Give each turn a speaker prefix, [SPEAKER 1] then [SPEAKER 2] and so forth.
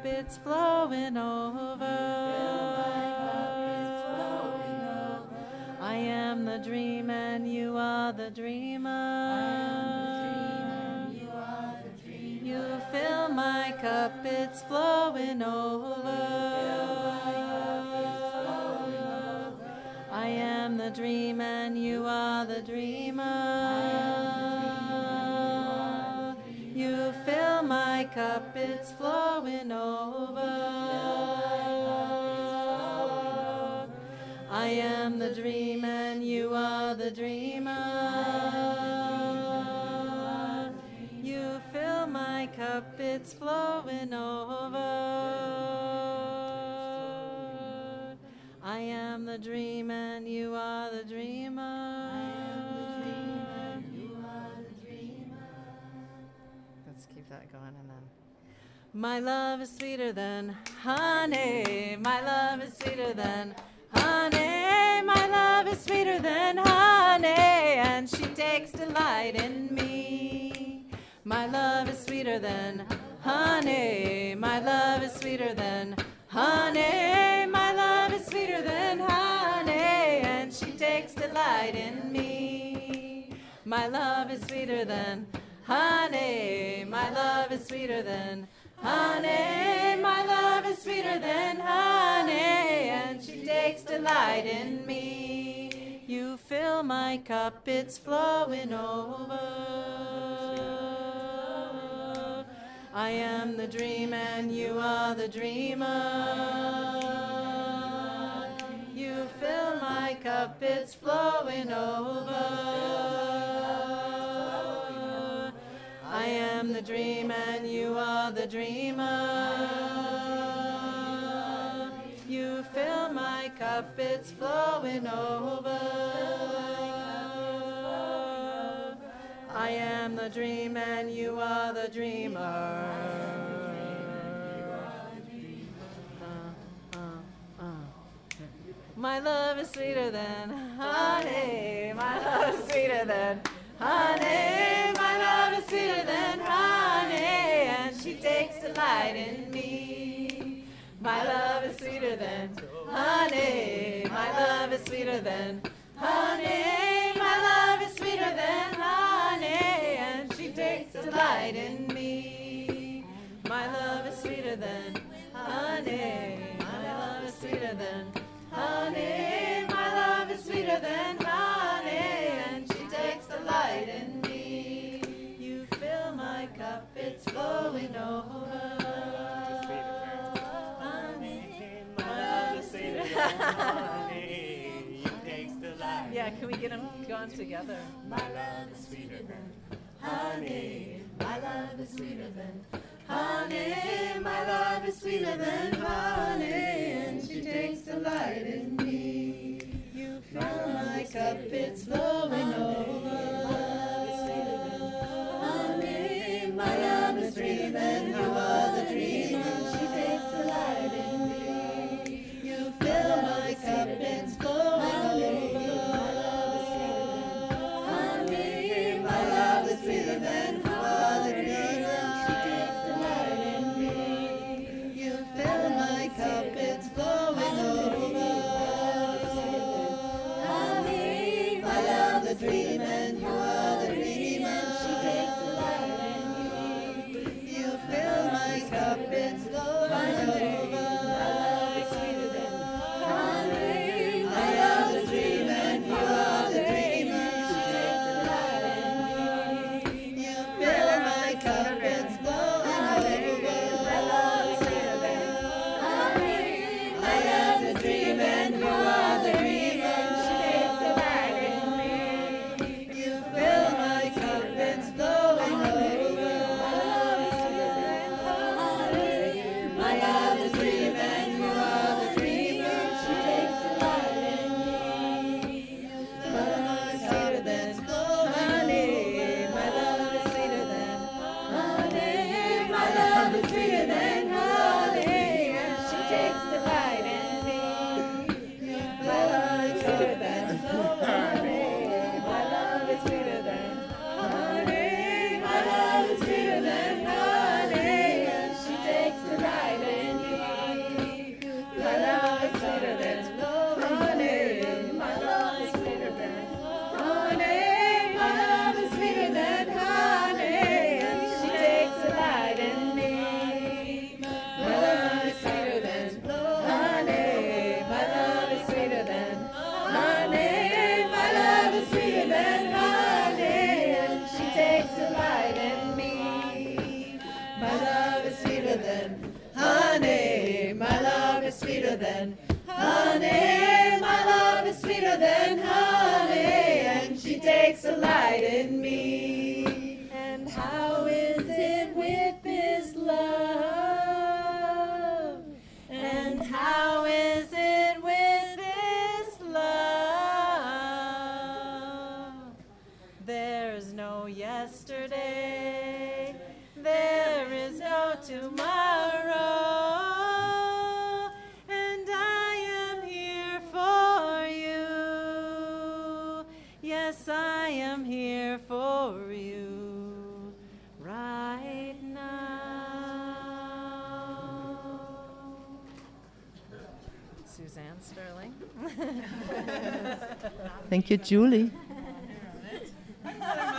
[SPEAKER 1] it's flowing over. I am the dream and you are the dreamer. You fill my cup, it's flowing over. I am the dream and you are the dreamer. You fill my cup, it's flowing over. I am the dream and you are the dreamer. You fill my cup, it's flowing over. I am the dream and you are the dreamer. Let's keep that going and then. My love is sweeter than honey. My love is sweeter than honey. My love is sweeter than honey. And she takes delight in me. My love is sweeter than honey. My love is sweeter than honey. My love is sweeter than honey. And she takes delight in me. My love is sweeter than honey. My love is sweeter than honey. My love is sweeter than honey. And she takes delight in me. You fill my cup, it's flowing over. I am the dream and you are the dreamer. You fill my cup, it's flowing over. I am the dream and you are the dreamer. You fill my cup, it's flowing over. I am the dream and you are the dreamer. My love is sweeter than honey. My love is sweeter than honey. My love is sweeter than honey. And she takes delight in me. My love is sweeter than honey. My love is sweeter than honey. My love is sweeter than honey. And she takes delight in me. My love is sweeter than honey. My love is sweeter than honey. My love is sweeter than honey. And she takes delight in me. You fill my cup, it's flowing over.
[SPEAKER 2] Honey, you takes delight.
[SPEAKER 1] Yeah, can we get them going together?
[SPEAKER 2] My love is sweeter than honey. My love is sweeter than honey. My love is sweeter than honey. And she takes delight in me.
[SPEAKER 1] You fill my cup, it's flowing over.
[SPEAKER 2] Honey, my love is sweeter than you are the dreamer. She takes delight in me.
[SPEAKER 1] Fill my cup, it's flowing over.
[SPEAKER 2] Honey, my love is sweeter than you are the dreamer. She takes delight in me.
[SPEAKER 1] You fill my cup, it's flowing over.
[SPEAKER 2] Honey, my love is sweeter than you are the dreamer. She takes delight in me.
[SPEAKER 1] You fill my
[SPEAKER 2] My love is sweeter than honey. My love is sweeter than honey. My love is sweeter than honey. And she takes a light in me. And how is it with this love? And how is it with this love?
[SPEAKER 1] There's no yesterday, there is no tomorrow, and I am here for you. Yes, I am here for you right now. Suzanne Sterling.
[SPEAKER 2] Thank you, Julie.